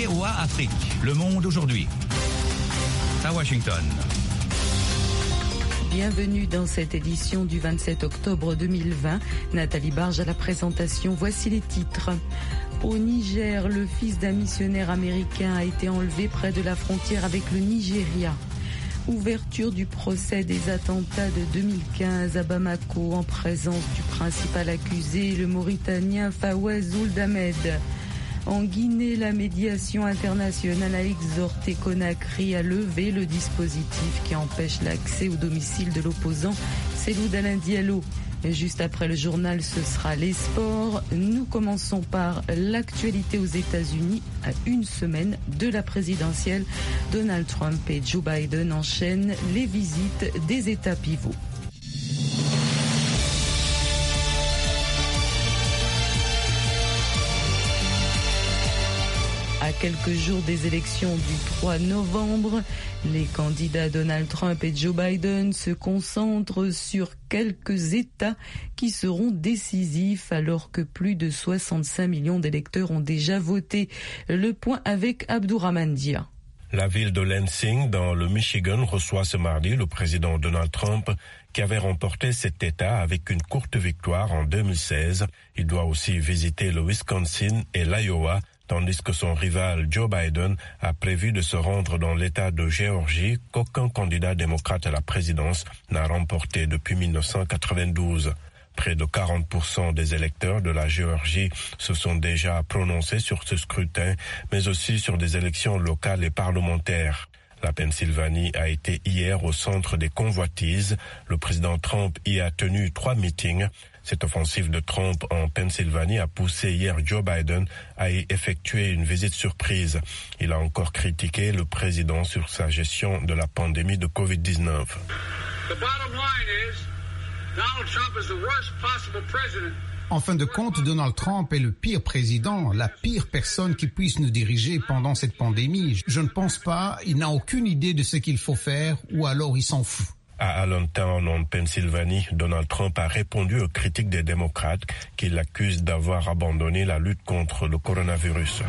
VOA Afrique, le monde aujourd'hui. À Washington. Bienvenue dans cette édition du 27 octobre 2020. Nathalie Barge à la présentation. Voici les titres. Au Niger, le fils d'un missionnaire américain a été enlevé près de la frontière avec le Nigeria. Ouverture du procès des attentats de 2015 à Bamako en présence du principal accusé, le Mauritanien Fawaz Ould Ahmed. En Guinée, la médiation internationale a exhorté Conakry à lever le dispositif qui empêche l'accès au domicile de l'opposant Cellou Dalein Diallo. Juste après le journal, ce sera les sports. Nous commençons par l'actualité aux États-Unis. À une semaine de la présidentielle, Donald Trump et Joe Biden enchaînent les visites des États pivots. À quelques jours des élections du 3 novembre, les candidats Donald Trump et Joe Biden se concentrent sur quelques États qui seront décisifs alors que plus de 65 millions d'électeurs ont déjà voté. Le point avec Abdourahmane Dia. La ville de Lansing, dans le Michigan, reçoit ce mardi le président Donald Trump qui avait remporté cet État avec une courte victoire en 2016. Il doit aussi visiter le Wisconsin et l'Iowa, tandis que son rival Joe Biden a prévu de se rendre dans l'État de Géorgie qu'aucun candidat démocrate à la présidence n'a remporté depuis 1992. Près de 40% des électeurs de la Géorgie se sont déjà prononcés sur ce scrutin, mais aussi sur des élections locales et parlementaires. La Pennsylvanie a été hier au centre des convoitises. Le président Trump y a tenu 3 meetings. Cette offensive de Trump en Pennsylvanie a poussé hier Joe Biden à y effectuer une visite surprise. Il a encore critiqué le président sur sa gestion de la pandémie de Covid-19. En fin de compte, Donald Trump est le pire président, la pire personne qui puisse nous diriger pendant cette pandémie. Je ne pense pas, il n'a aucune idée de ce qu'il faut faire ou alors il s'en fout. À Allentown, en Pennsylvanie, Donald Trump a répondu aux critiques des démocrates qui l'accusent d'avoir abandonné la lutte contre le coronavirus.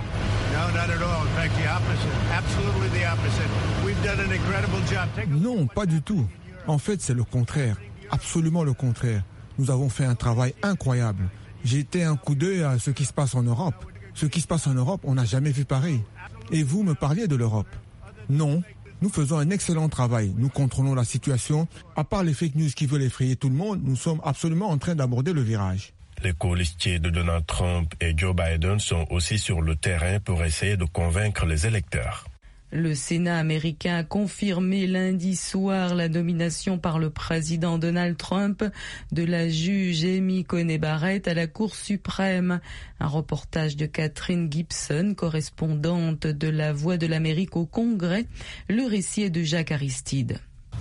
Non, pas du tout. En fait, c'est le contraire. Absolument le contraire. Nous avons fait un travail incroyable. J'ai jeté un coup d'œil à ce qui se passe en Europe. Ce qui se passe en Europe, on n'a jamais vu pareil. Et vous me parliez de l'Europe. Non. Nous faisons un excellent travail. Nous contrôlons la situation. À part les fake news qui veulent effrayer tout le monde, nous sommes absolument en train d'aborder le virage. Les colistiers de Donald Trump et Joe Biden sont aussi sur le terrain pour essayer de convaincre les électeurs. Le Sénat américain a confirmé lundi soir la nomination par le président Donald Trump de la juge Amy Coney Barrett à la Cour suprême. Un reportage de Catherine Gibson, correspondante de La Voix de l'Amérique au Congrès. Le récit est de Jacques Aristide.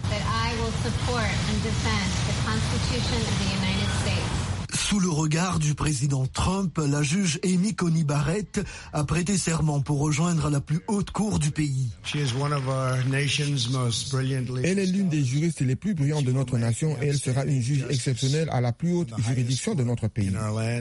Sous le regard du président Trump, la juge Amy Coney Barrett a prêté serment pour rejoindre la plus haute cour du pays. Elle est l'une des juristes les plus brillantes de notre nation et elle sera une juge exceptionnelle à la plus haute juridiction de notre pays.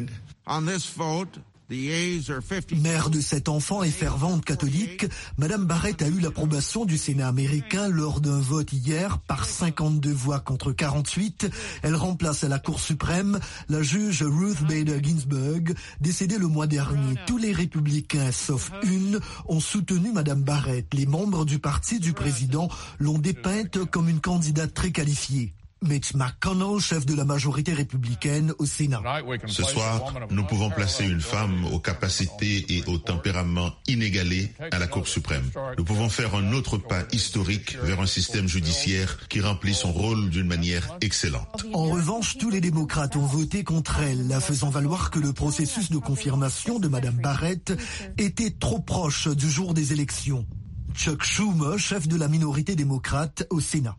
Mère de 7 enfants et fervente catholique, Madame Barrett a eu l'approbation du Sénat américain lors d'un vote hier par 52 voix contre 48. Elle remplace à la Cour suprême la juge Ruth Bader Ginsburg, décédée le mois dernier. Tous les républicains, sauf une, ont soutenu Madame Barrett. Les membres du parti du président l'ont dépeinte comme une candidate très qualifiée. Mitch McConnell, chef de la majorité républicaine au Sénat. Ce soir, nous pouvons placer une femme aux capacités et au tempérament inégalés à la Cour suprême. Nous pouvons faire un autre pas historique vers un système judiciaire qui remplit son rôle d'une manière excellente. En revanche, tous les démocrates ont voté contre elle, la faisant valoir que le processus de confirmation de Madame Barrett était trop proche du jour des élections. Chuck Schumer, chef de la minorité démocrate au Sénat.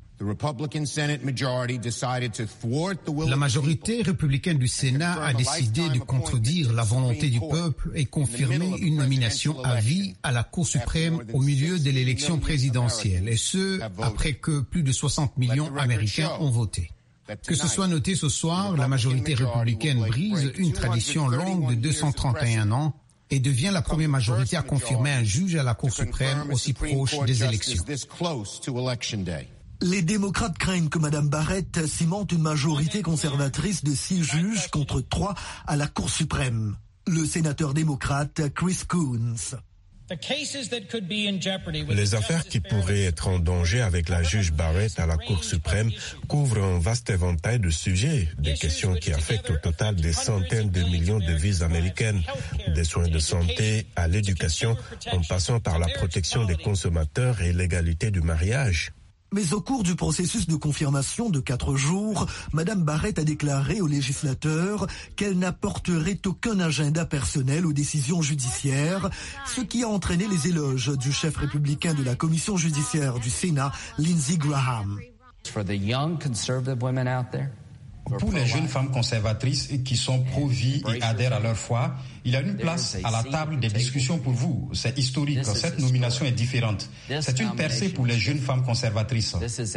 La majorité républicaine du Sénat a décidé de contredire la volonté du peuple et confirmer une nomination à vie à la Cour suprême au milieu de l'élection présidentielle, et ce, après que plus de 60 millions d'Américains ont voté. Que ce soit noté ce soir, la majorité républicaine brise une tradition longue de 231 ans et devient la première majorité à confirmer un juge à la Cour suprême aussi proche des élections. Les démocrates craignent que Mme Barrett cimente une majorité conservatrice de 6 juges contre 3 à la Cour suprême. Le sénateur démocrate Chris Coons. Les affaires qui pourraient être en danger avec la juge Barrett à la Cour suprême couvrent un vaste éventail de sujets, des questions qui affectent au total des centaines de millions de vies américaines, des soins de santé à l'éducation, en passant par la protection des consommateurs et l'égalité du mariage. Mais au cours du processus de confirmation de 4 jours, Mme Barrett a déclaré aux législateurs qu'elle n'apporterait aucun agenda personnel aux décisions judiciaires, ce qui a entraîné les éloges du chef républicain de la commission judiciaire du Sénat, Lindsey Graham. Pour les jeunes femmes conservatrices qui sont pro-vie et adhèrent à leur foi, il y a une place à la table des discussions pour vous. C'est historique. Cette nomination est différente. C'est une percée pour les jeunes femmes conservatrices.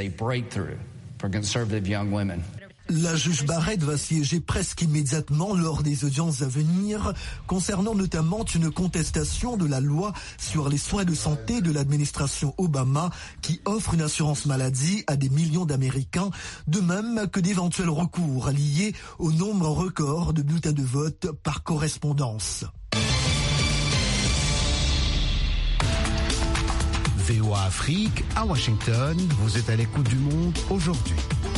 La juge Barrett va siéger presque immédiatement lors des audiences à venir, concernant notamment une contestation de la loi sur les soins de santé de l'administration Obama qui offre une assurance maladie à des millions d'Américains, de même que d'éventuels recours liés au nombre record de bulletins de vote par correspondance. VOA Afrique, à Washington, vous êtes à l'écoute du monde aujourd'hui.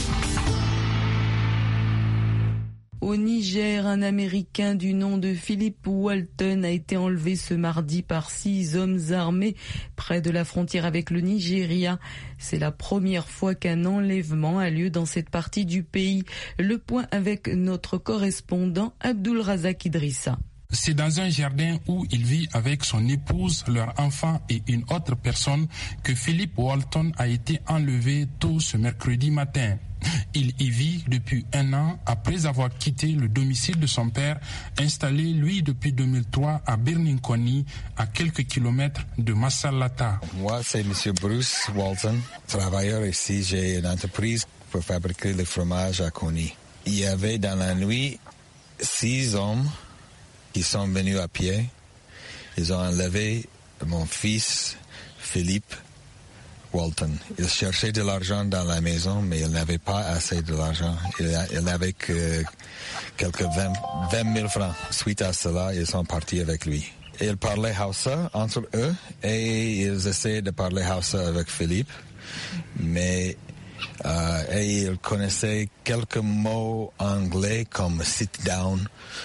Au Niger, un Américain du nom de Philip Walton a été enlevé ce mardi par 6 hommes armés près de la frontière avec le Nigeria. C'est la première fois qu'un enlèvement a lieu dans cette partie du pays. Le point avec notre correspondant Abdul Razak Idrissa. C'est dans un jardin où il vit avec son épouse, leur enfant et une autre personne que Philip Walton a été enlevé tôt ce mercredi matin. Il y vit depuis 1 an après avoir quitté le domicile de son père, installé lui depuis 2003 à Birnin-Koni, à quelques kilomètres de Massalata. Moi, c'est M. Bruce Walton, travailleur ici. J'ai une entreprise pour fabriquer le fromage à Koni. Il y avait dans la nuit 6 hommes qui sont venus à pied. Ils ont enlevé mon fils, Philippe Walton. Il cherchait de l'argent dans la maison, mais il n'avait pas assez de l'argent. Il n'avait que quelques 20 000 francs. Suite à cela, ils sont partis avec lui. Ils parlaient Hausa entre eux et ils essayaient de parler Hausa avec Philippe, mais et ils connaissaient quelques mots anglais comme sit down,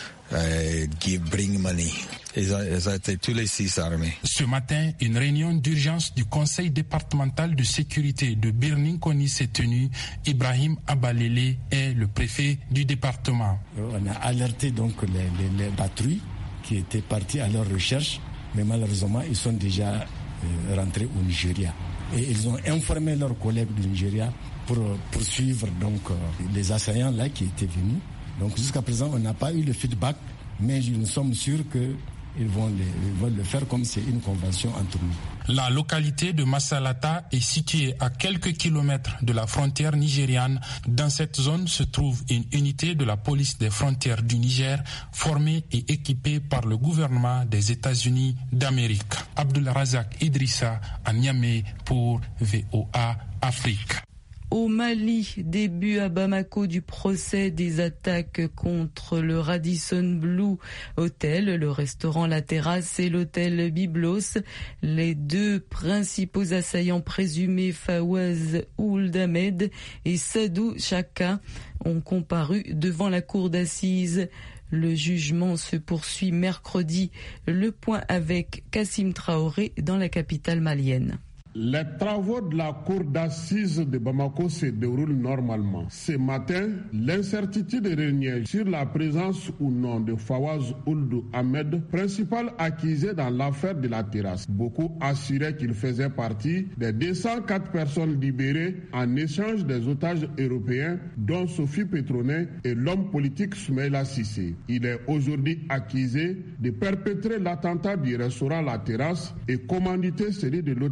bring money. Ils ont été tous les 6 armés. Ce matin, une réunion d'urgence du conseil départemental de sécurité de Birnin-Koni s'est tenue. Ibrahim Abalele est le préfet du département. On a alerté donc les patrouilles qui étaient parties à leur recherche, mais malheureusement, ils sont déjà rentrés au Nigeria. Et ils ont informé leurs collègues du Nigeria pour poursuivre donc les assaillants là qui étaient venus. Donc jusqu'à présent, on n'a pas eu le feedback, mais nous sommes sûrs qu'ils vont le faire comme c'est une convention entre nous. La localité de Massalata est située à quelques kilomètres de la frontière nigériane. Dans cette zone se trouve une unité de la police des frontières du Niger, formée et équipée par le gouvernement des États-Unis d'Amérique. Abdul Razak Idrissa à Niamey pour VOA Afrique. Au Mali, début à Bamako du procès des attaques contre le Radisson Blu Hotel, le restaurant La Terrasse et l'hôtel Byblos. Les 2 principaux assaillants présumés, Fawaz Ould Ahmed et Sadou Chaka, ont comparu devant la cour d'assises. Le jugement se poursuit mercredi. Le point avec Kassim Traoré dans la capitale malienne. Les travaux de la cour d'assises de Bamako se déroulent normalement. Ce matin, l'incertitude régnait sur la présence ou non de Fawaz Ould Ahmed, principal accusé dans l'affaire de La Terrasse. Beaucoup assuraient qu'il faisait partie des 204 personnes libérées en échange des otages européens, dont Sophie Petronet et l'homme politique Soumaïla Cissé. Il est aujourd'hui accusé de perpétrer l'attentat du restaurant La Terrasse et commanditer celui de l'hôtel Radisson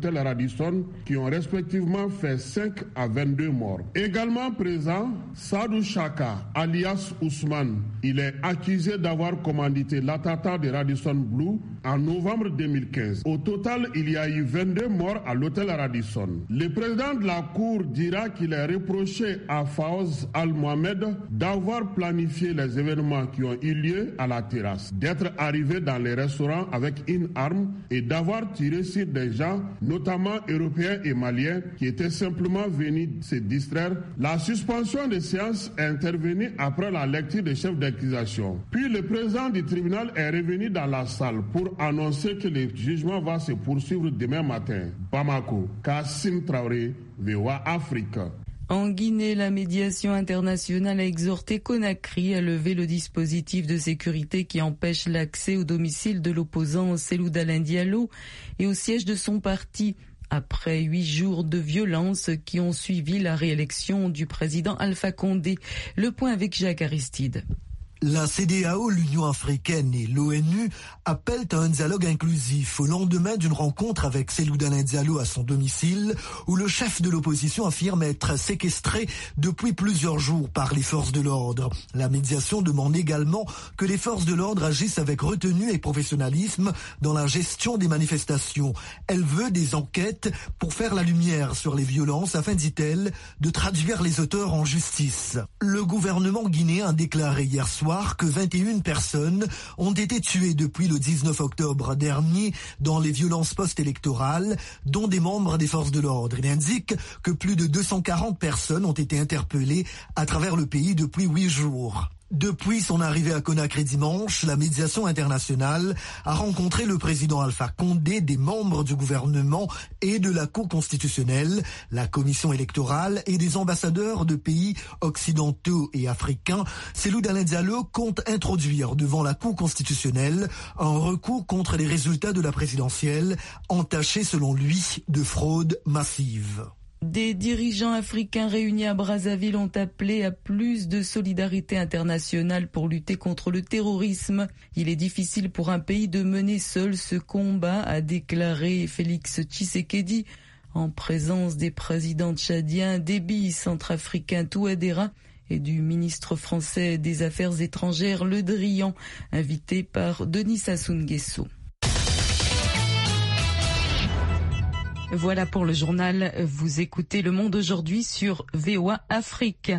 Radisson qui ont respectivement fait 5 à 22 morts. Également présent, Sadou Chaka, alias Ousmane. Il est accusé d'avoir commandité l'attentat de Radisson Blu en novembre 2015. Au total, il y a eu 22 morts à l'hôtel Radisson. Le président de la Cour dira qu'il est reproché à Fawaz Al-Mohamed d'avoir planifié les événements qui ont eu lieu à la terrasse, d'être arrivé dans les restaurants avec une arme et d'avoir tiré sur des gens, notamment européens et maliens, qui étaient simplement venus se distraire. La suspension des séances est intervenue après la lecture des chefs d'accusation. Puis le président du tribunal est revenu dans la salle pour annoncer que le jugement va se poursuivre demain matin. Bamako, Kassim Traoré, VOA Afrique. En Guinée, la médiation internationale a exhorté Conakry à lever le dispositif de sécurité qui empêche l'accès au domicile de l'opposant Cellou Dalein Diallo et au siège de son parti, après 8 jours de violence qui ont suivi la réélection du président Alpha Condé. Le point avec Jacques Aristide. La CEDEAO, l'Union africaine et l'ONU appellent à un dialogue inclusif au lendemain d'une rencontre avec Cellou Dalein Diallo à son domicile où le chef de l'opposition affirme être séquestré depuis plusieurs jours par les forces de l'ordre. La médiation demande également que les forces de l'ordre agissent avec retenue et professionnalisme dans la gestion des manifestations. Elle veut des enquêtes pour faire la lumière sur les violences afin, dit-elle, de traduire les auteurs en justice. Le gouvernement guinéen a déclaré hier soir que 21 personnes ont été tuées depuis le 19 octobre dernier dans les violences post-électorales, dont des membres des forces de l'ordre. Il indique que plus de 240 personnes ont été interpellées à travers le pays depuis 8 jours. Depuis son arrivée à Conakry dimanche, la médiation internationale a rencontré le président Alpha Condé, des membres du gouvernement et de la Cour constitutionnelle, la commission électorale et des ambassadeurs de pays occidentaux et africains. Cellou Dalein Diallo compte introduire devant la Cour constitutionnelle un recours contre les résultats de la présidentielle, entachés selon lui de fraude massive. Des dirigeants africains réunis à Brazzaville ont appelé à plus de solidarité internationale pour lutter contre le terrorisme. Il est difficile pour un pays de mener seul ce combat, a déclaré Félix Tshisekedi, en présence des présidents tchadiens Déby, centrafricain Touadéra et du ministre français des Affaires étrangères Le Drian, invité par Denis Sassou Nguesso. Voilà pour le journal. Vous écoutez Le Monde aujourd'hui sur VOA Afrique.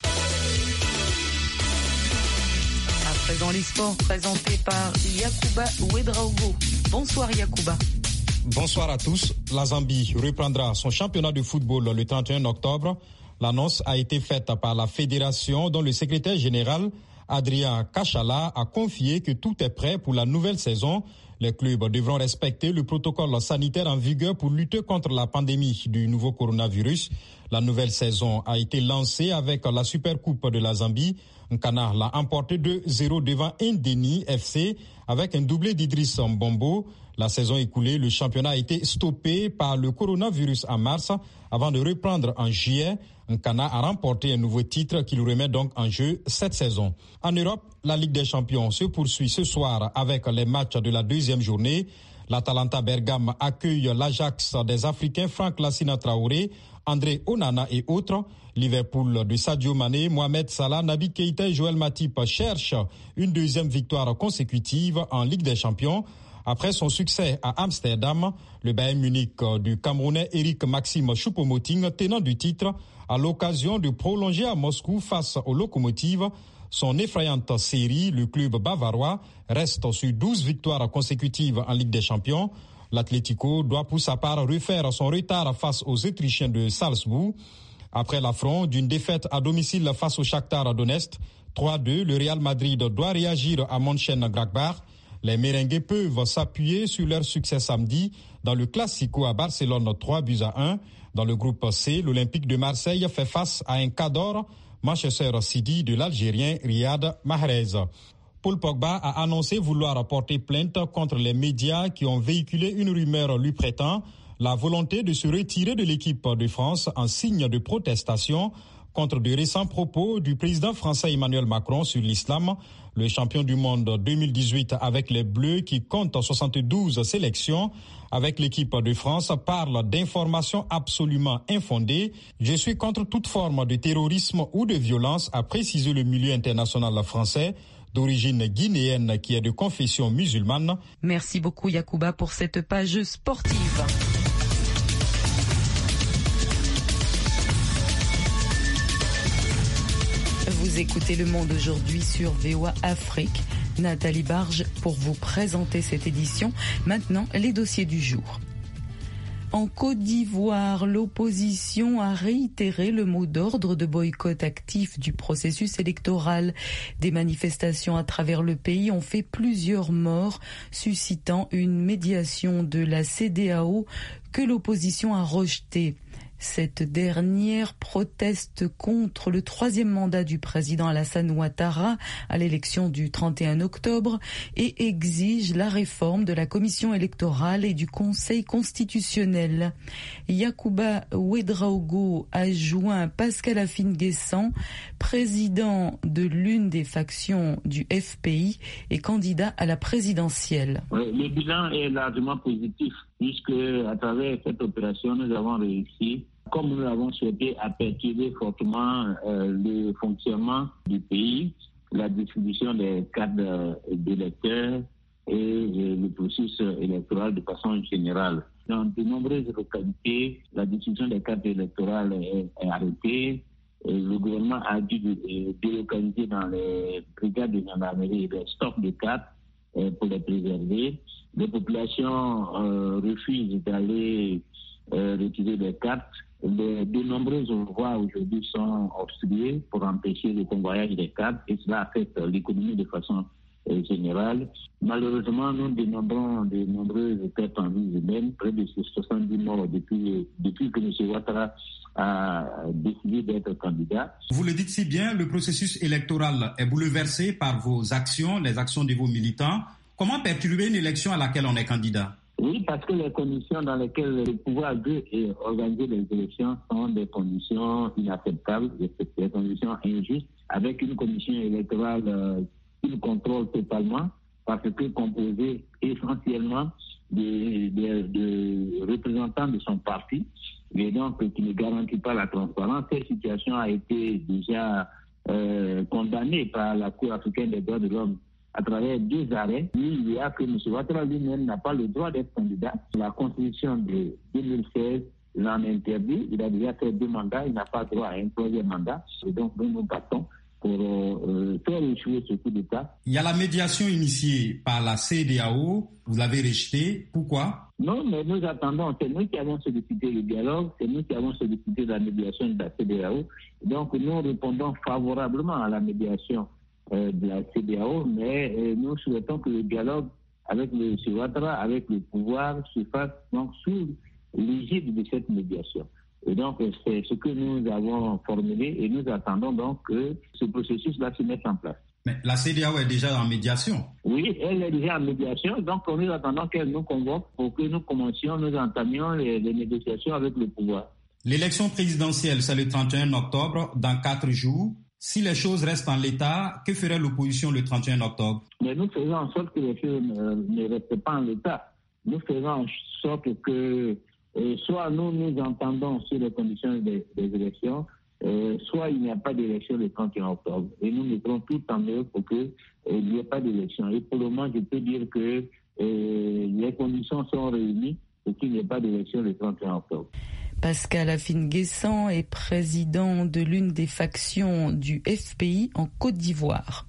À présent, les sports présentés par Yacouba Ouedraogo. Bonsoir Yacouba. Bonsoir à tous. La Zambie reprendra son championnat de football le 31 octobre. L'annonce a été faite par la fédération dont le secrétaire général, Adrien Kachala, a confié que tout est prêt pour la nouvelle saison. Les clubs devront respecter le protocole sanitaire en vigueur pour lutter contre la pandémie du nouveau coronavirus. La nouvelle saison a été lancée avec la Supercoupe de la Zambie. Nkana l'a emporté 2-0 devant Ndeni FC avec un doublé d'Idriss Mbombo. La saison écoulée, le championnat a été stoppé par le coronavirus en mars avant de reprendre en juillet. Nkana a remporté un nouveau titre qui le remet donc en jeu cette saison. En Europe, la Ligue des Champions se poursuit ce soir avec les matchs de la deuxième journée. L'Atalanta Bergame accueille l'Ajax des Africains Franck Lassina Traoré, André Onana et autres. Liverpool de Sadio Mané, Mohamed Salah, Naby Keïta et Joël Matip cherchent une deuxième victoire consécutive en Ligue des Champions. Après son succès à Amsterdam, le Bayern Munich du Camerounais Eric Maxime Choupo-Moting, tenant du titre, à l'occasion de prolonger à Moscou face aux locomotives son effrayante série, le club bavarois reste sur 12 victoires consécutives en Ligue des Champions. L'Atlético doit pour sa part refaire son retard face aux Autrichiens de Salzbourg. Après l'affront d'une défaite à domicile face au Shakhtar Donetsk, 3-2, le Real Madrid doit réagir à Mönchengladbach. Les merengues peuvent s'appuyer sur leur succès samedi dans le Classico à Barcelone 3-1. Dans le groupe C, l'Olympique de Marseille fait face à un Cador, Manchester City de l'Algérien Riyad Mahrez. Paul Pogba a annoncé vouloir porter plainte contre les médias qui ont véhiculé une rumeur lui prêtant la volonté de se retirer de l'équipe de France en signe de protestation contre de récents propos du président français Emmanuel Macron sur l'islam. Le champion du monde 2018 avec les Bleus qui compte 72 sélections avec l'équipe de France parle d'informations absolument infondées. Je suis contre toute forme de terrorisme ou de violence, a précisé le milieu international français d'origine guinéenne qui est de confession musulmane. Merci beaucoup Yacouba pour cette page sportive. Vous écoutez Le Monde aujourd'hui sur VOA Afrique. Nathalie Barge pour vous présenter cette édition. Maintenant, les dossiers du jour. En Côte d'Ivoire, l'opposition a réitéré le mot d'ordre de boycott actif du processus électoral. Des manifestations à travers le pays ont fait plusieurs morts, suscitant une médiation de la CEDEAO que l'opposition a rejetée. Cette dernière proteste contre le 3e mandat du président Alassane Ouattara à l'élection du 31 octobre et exige la réforme de la commission électorale et du Conseil constitutionnel. Yacouba Ouedraogo a joint Pascal Afine-Guessant, président de l'une des factions du FPI et candidat à la présidentielle. Le bilan est largement positif puisque à travers cette opération, nous avons réussi, comme nous l'avons souhaité, à perturber fortement le fonctionnement du pays, la distribution des cartes d'électeurs et le processus électoral de façon générale. Dans de nombreuses localités, la distribution des cartes électorales est arrêtée. Le gouvernement a dû délocaliser dans les brigades de gendarmerie des stocks de cartes pour les préserver. Les populations refusent d'aller retirer des cartes. De nombreuses voies aujourd'hui sont obstruées pour empêcher le convoyage des cartes et cela affecte l'économie de façon générale. Malheureusement, nous dénombrons de nombreuses pertes en vie humaines, près de 70 morts depuis que M. Ouattara a décidé d'être candidat. Vous le dites si bien, le processus électoral est bouleversé par vos actions, les actions de vos militants. Comment perturber une élection à laquelle on est candidat? Oui, parce que les conditions dans lesquelles le pouvoir veut organiser les élections sont des conditions inacceptables, des conditions injustes, avec une commission électorale qu'il contrôle totalement, parce que composée essentiellement de représentants de son parti, et donc qui ne garantit pas la transparence. Cette situation a été déjà condamnée par la Cour africaine des droits de l'homme à travers 2 arrêts. Il y a que M. Ouattara lui-même n'a pas le droit d'être candidat. La Constitution de 2016 l'en interdit. Il a déjà fait 2 mandats. Il n'a pas droit à un 3e mandat. Et donc, nous battons pour faire échouer ce coup d'État. Il y a la médiation initiée par la CEDEAO. Vous l'avez rejetée. Pourquoi? Non, mais nous attendons. C'est nous qui avons sollicité le dialogue. C'est nous qui avons sollicité la médiation de la CEDEAO. Donc, nous répondons favorablement à la médiation de la CEDEAO, mais nous souhaitons que le dialogue avec M. Ouattara, avec le pouvoir, se fasse donc sous l'égide de cette médiation. Et donc, c'est ce que nous avons formulé et nous attendons donc que ce processus-là se mette en place. Mais la CEDEAO est déjà en médiation. Oui, elle est déjà en médiation, donc nous attendons qu'elle nous convoque pour que nous commencions, nous entamions les négociations avec le pouvoir. L'élection présidentielle, c'est le 31 octobre, dans 4 jours. Si les choses restent en l'état, que ferait l'opposition le 31 octobre? Mais nous faisons en sorte que les choses ne restent pas en l'état. Nous faisons en sorte que soit nous entendons sur les conditions des élections, soit il n'y a pas d'élection le 31 octobre. Et nous mettrons tout en œuvre pour qu'il n'y ait pas d'élection. Et pour le moment, je peux dire que les conditions sont réunies pour qu'il n'y ait pas d'élection le 31 octobre. Pascal Afine-Guessant est président de l'une des factions du FPI en Côte d'Ivoire.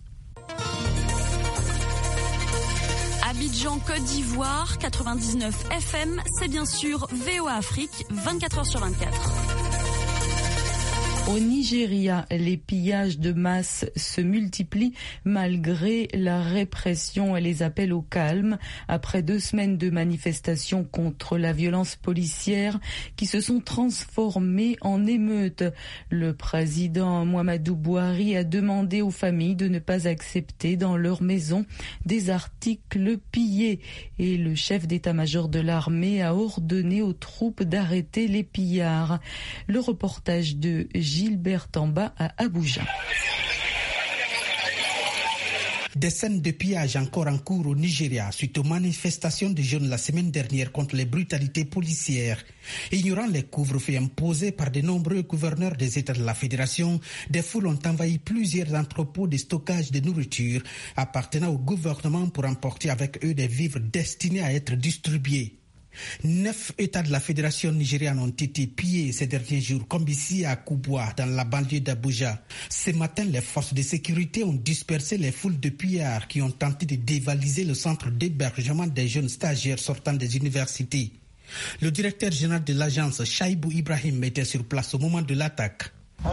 Abidjan, Côte d'Ivoire, 99 FM, c'est bien sûr VOA Afrique, 24h/24. Au Nigeria, les pillages de masse se multiplient malgré la répression et les appels au calme après 2 semaines de manifestations contre la violence policière qui se sont transformées en émeutes. Le président Muhammadu Buhari a demandé aux familles de ne pas accepter dans leur maison des articles pillés et le chef d'état-major de l'armée a ordonné aux troupes d'arrêter les pillards. Le reportage de Gilbert Tamba à Abuja. Des scènes de pillage encore en cours au Nigeria suite aux manifestations de jeunes la semaine dernière contre les brutalités policières. Ignorant les couvre-feux imposés par de nombreux gouverneurs des États de la Fédération, des foules ont envahi plusieurs entrepôts de stockage de nourriture appartenant au gouvernement pour emporter avec eux des vivres destinés à être distribués. 9 États de la Fédération nigériane ont été pillés ces derniers jours, comme ici à Kubwa, dans la banlieue d'Abuja. Ce matin, les forces de sécurité ont dispersé les foules de pillards qui ont tenté de dévaliser le centre d'hébergement des jeunes stagiaires sortant des universités. Le directeur général de l'agence, Shaibou Ibrahim, était sur place au moment de l'attaque.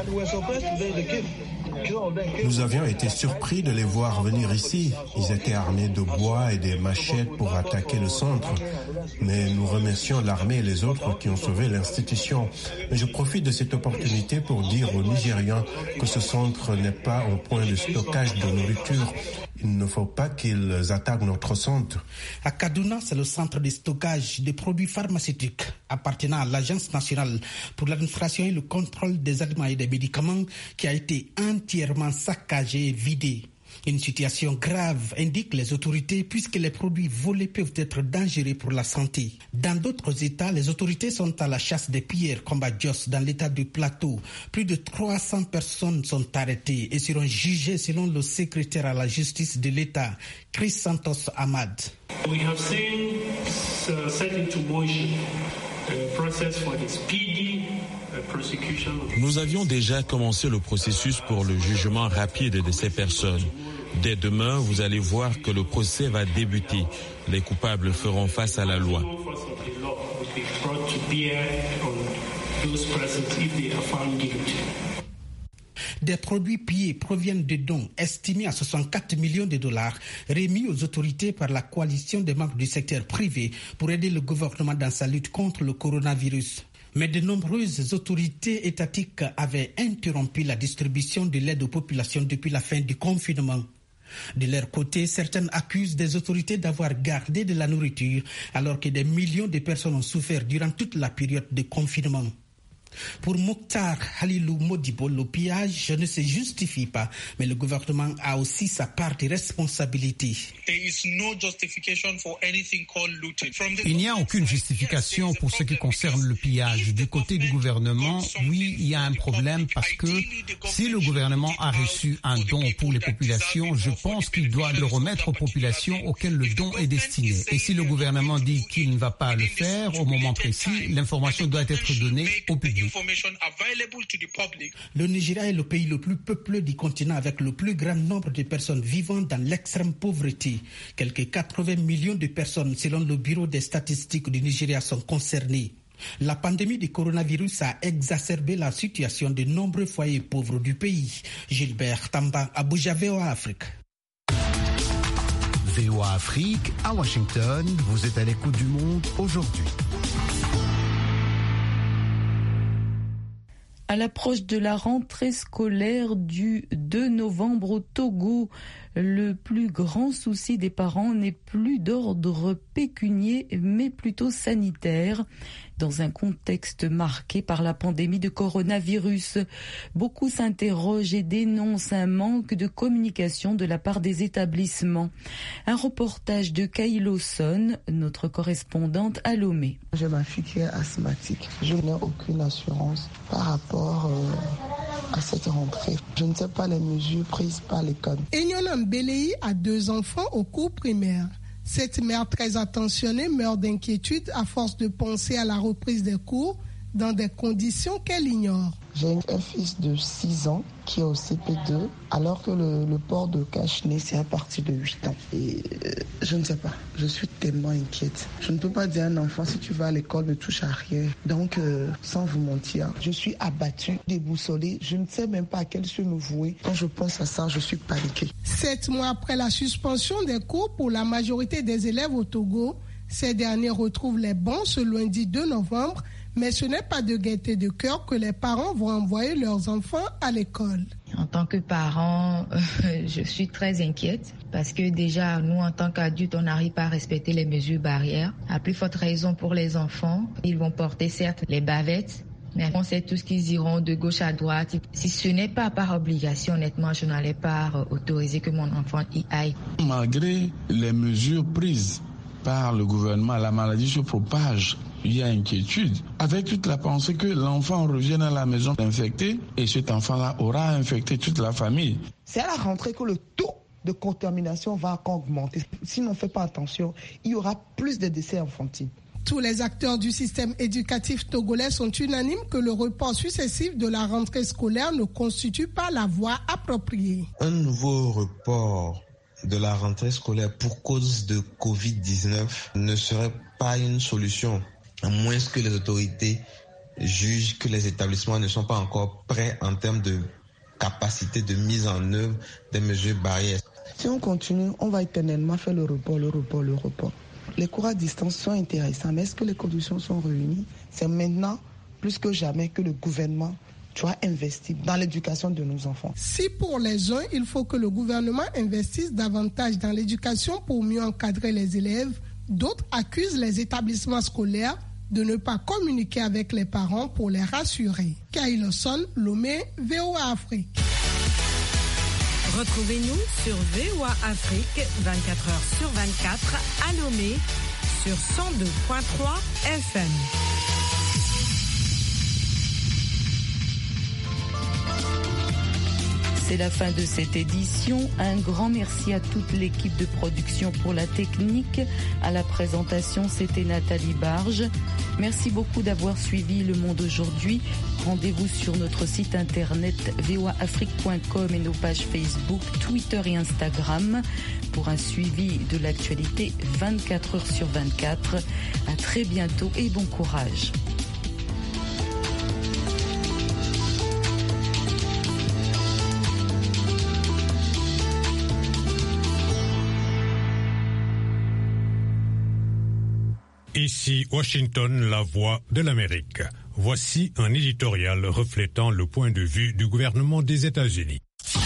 Nous avions été surpris de les voir venir ici. Ils étaient armés de bois et des machettes pour attaquer le centre. Mais nous remercions l'armée et les autres qui ont sauvé l'institution. Mais je profite de cette opportunité pour dire aux Nigérians que ce centre n'est pas un point de stockage de nourriture. Il ne faut pas qu'ils attaquent notre centre. À Kaduna, c'est le centre de stockage des produits pharmaceutiques appartenant à l'Agence nationale pour l'administration et le contrôle des aliments et des médicaments qui a été entièrement saccagé et vidé. Une situation grave, indiquent les autorités, puisque les produits volés peuvent être dangereux pour la santé. Dans d'autres États, les autorités sont à la chasse des pilleurs, comme à Jos, dans l'État du Plateau. Plus de 300 personnes sont arrêtées et seront jugées selon le secrétaire à la justice de l'État, Chris Santos Ahmad. We have seen set into motion a process for the speedy prosecution. Nous avions déjà commencé le processus pour le jugement rapide de ces personnes. Dès demain, vous allez voir que le procès va débuter. Les coupables feront face à la loi. Des produits pillés proviennent de dons estimés à 64 millions de dollars remis aux autorités par la coalition des membres du secteur privé pour aider le gouvernement dans sa lutte contre le coronavirus. Mais de nombreuses autorités étatiques avaient interrompu la distribution de l'aide aux populations depuis la fin du confinement. De leur côté, certaines accusent des autorités d'avoir gardé de la nourriture alors que des millions de personnes ont souffert durant toute la période de confinement. Pour Mokhtar Halilou Modibo, le pillage ne se justifie pas, mais le gouvernement a aussi sa part de responsabilité. Il n'y a aucune justification pour ce qui concerne le pillage. Du côté du gouvernement, oui, il y a un problème parce que si le gouvernement a reçu un don pour les populations, je pense qu'il doit le remettre aux populations auxquelles le don est destiné. Et si le gouvernement dit qu'il ne va pas le faire au moment précis, l'information doit être donnée au public. Le Nigeria est le pays le plus peuplé du continent avec le plus grand nombre de personnes vivant dans l'extrême pauvreté. Quelques 80 millions de personnes, selon le Bureau des statistiques du Nigeria, sont concernées. La pandémie du coronavirus a exacerbé la situation de nombreux foyers pauvres du pays. Gilbert Tamba, Abuja, VOA Afrique. VOA Afrique, à Washington, vous êtes à l'écoute du monde aujourd'hui. À l'approche de la rentrée scolaire du 2 novembre au Togo, le plus grand souci des parents n'est plus d'ordre pécunier, mais plutôt sanitaire. Dans un contexte marqué par la pandémie de coronavirus, beaucoup s'interrogent et dénoncent un manque de communication de la part des établissements. Un reportage de Kaïlo Son, notre correspondante à Lomé. J'ai ma fille qui est asthmatique. Je n'ai aucune assurance par rapport à cette rentrée. Je ne sais pas les mesures prises par l'école. Egnonam Belei a 2 enfants au cours primaire. Cette mère très attentionnée meurt d'inquiétude à force de penser à la reprise des cours dans des conditions qu'elle ignore. J'ai un fils de 6 ans qui est au CP2 alors que le port de cache-nez c'est à partir de 8 ans. Et je ne sais pas, je suis tellement inquiète. Je ne peux pas dire à un enfant si tu vas à l'école ne touche à rien. Donc sans vous mentir, je suis abattue, déboussolée. Je ne sais même pas à quel se me vouer. Quand je pense à ça, je suis paniquée. 7 mois après la suspension des cours pour la majorité des élèves au Togo, ces derniers retrouvent les bancs ce lundi 2 novembre. Mais ce n'est pas de gaieté de cœur que les parents vont envoyer leurs enfants à l'école. En tant que parent, je suis très inquiète parce que déjà, nous, en tant qu'adultes, on n'arrive pas à respecter les mesures barrières. À plus forte raison pour les enfants, ils vont porter certes les bavettes, Mais on sait tous qu'ils iront de gauche à droite. Si ce n'est pas par obligation, honnêtement, je n'allais pas autoriser que mon enfant y aille. Malgré les mesures prises par le gouvernement, la maladie se propage. Il y a inquiétude, avec toute la pensée que l'enfant revienne à la maison infecté et cet enfant-là aura infecté toute la famille. C'est à la rentrée que le taux de contamination va augmenter. Si l'on ne fait pas attention, il y aura plus de décès infantiles. Tous les acteurs du système éducatif togolais sont unanimes que le report successif de la rentrée scolaire ne constitue pas la voie appropriée. Un nouveau report de la rentrée scolaire pour cause de Covid-19 ne serait pas une solution, à moins que les autorités jugent que les établissements ne sont pas encore prêts en termes de capacité de mise en œuvre des mesures barrières. Si on continue, on va éternellement faire le report. Les cours à distance sont intéressants, mais est-ce que les conditions sont réunies? C'est maintenant, plus que jamais, que le gouvernement doit investir dans l'éducation de nos enfants. Si pour les uns, il faut que le gouvernement investisse davantage dans l'éducation pour mieux encadrer les élèves, d'autres accusent les établissements scolaires de ne pas communiquer avec les parents pour les rassurer. Kyle Lawson, Lomé, VOA Afrique. Retrouvez-nous sur VOA Afrique 24h/24 à Lomé sur 102.3 FM. C'est la fin de cette édition. Un grand merci à toute l'équipe de production pour la technique. À la présentation, c'était Nathalie Barge. Merci beaucoup d'avoir suivi Le Monde aujourd'hui. Rendez-vous sur notre site internet voaafrique.com et nos pages Facebook, Twitter et Instagram pour un suivi de l'actualité 24h/24. À très bientôt et bon courage. Ici Washington, la voix de l'Amérique. Voici un éditorial reflétant le point de vue du gouvernement des États-Unis.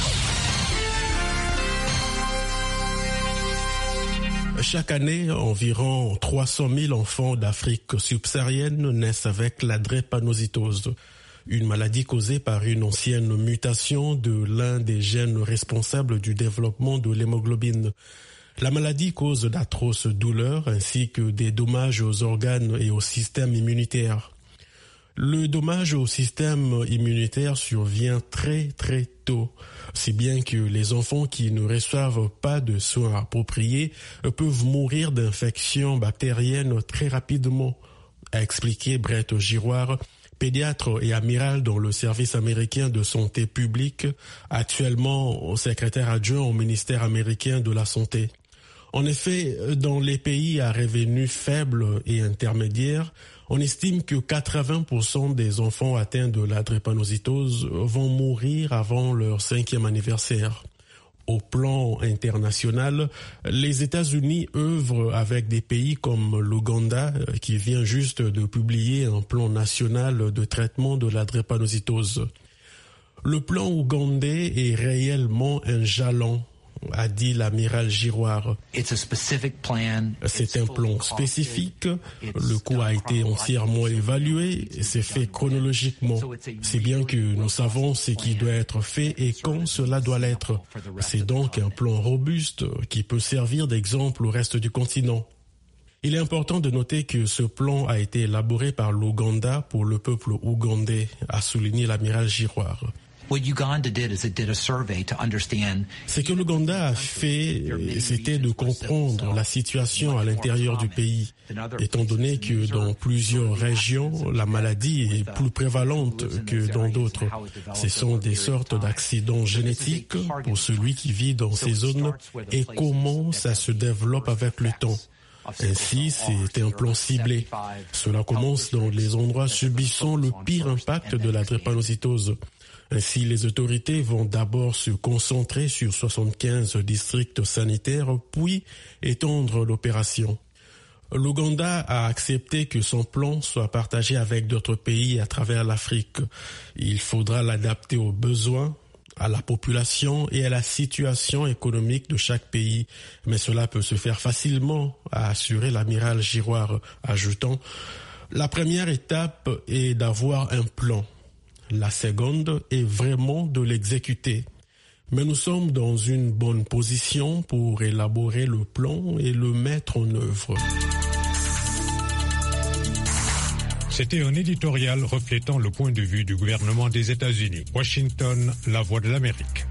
Chaque année, environ 300 000 enfants d'Afrique subsaharienne naissent avec la drépanocytose, une maladie causée par une ancienne mutation de l'un des gènes responsables du développement de l'hémoglobine. La maladie cause d'atroces douleurs ainsi que des dommages aux organes et au système immunitaire. Le dommage au système immunitaire survient très très tôt, si bien que les enfants qui ne reçoivent pas de soins appropriés peuvent mourir d'infections bactériennes très rapidement, a expliqué Brett Giroir, pédiatre et amiral dans le service américain de santé publique, actuellement secrétaire adjoint au ministère américain de la Santé. En effet, dans les pays à revenus faibles et intermédiaires, on estime que 80% des enfants atteints de la drépanocytose vont mourir avant leur 5e anniversaire. Au plan international, les États-Unis œuvrent avec des pays comme l'Ouganda, qui vient juste de publier un plan national de traitement de la drépanocytose. Le plan ougandais est réellement un jalon, a dit l'amiral Giroir. C'est un plan spécifique, le coût a été entièrement évalué, c'est fait chronologiquement. C'est bien que nous savons ce qui doit être fait et quand cela doit l'être. C'est donc un plan robuste qui peut servir d'exemple au reste du continent. Il est important de noter que ce plan a été élaboré par l'Ouganda pour le peuple ougandais, a souligné l'amiral Giroir. Ce que l'Ouganda a fait, c'était de comprendre la situation à l'intérieur du pays, étant donné que dans plusieurs régions, la maladie est plus prévalente que dans d'autres. Ce sont des sortes d'accidents génétiques pour celui qui vit dans ces zones et comment ça se développe avec le temps. Ainsi, c'est un plan ciblé. Cela commence dans les endroits subissant le pire impact de la drépanocytose. Ainsi, les autorités vont d'abord se concentrer sur 75 districts sanitaires, puis étendre l'opération. L'Ouganda a accepté que son plan soit partagé avec d'autres pays à travers l'Afrique. Il faudra l'adapter aux besoins, à la population et à la situation économique de chaque pays. Mais cela peut se faire facilement, a assuré l'amiral Giroir, ajoutant: La première étape est d'avoir un plan. La seconde est vraiment de l'exécuter. Mais nous sommes dans une bonne position pour élaborer le plan et le mettre en œuvre. C'était un éditorial reflétant le point de vue du gouvernement des États-Unis. Washington, la voix de l'Amérique.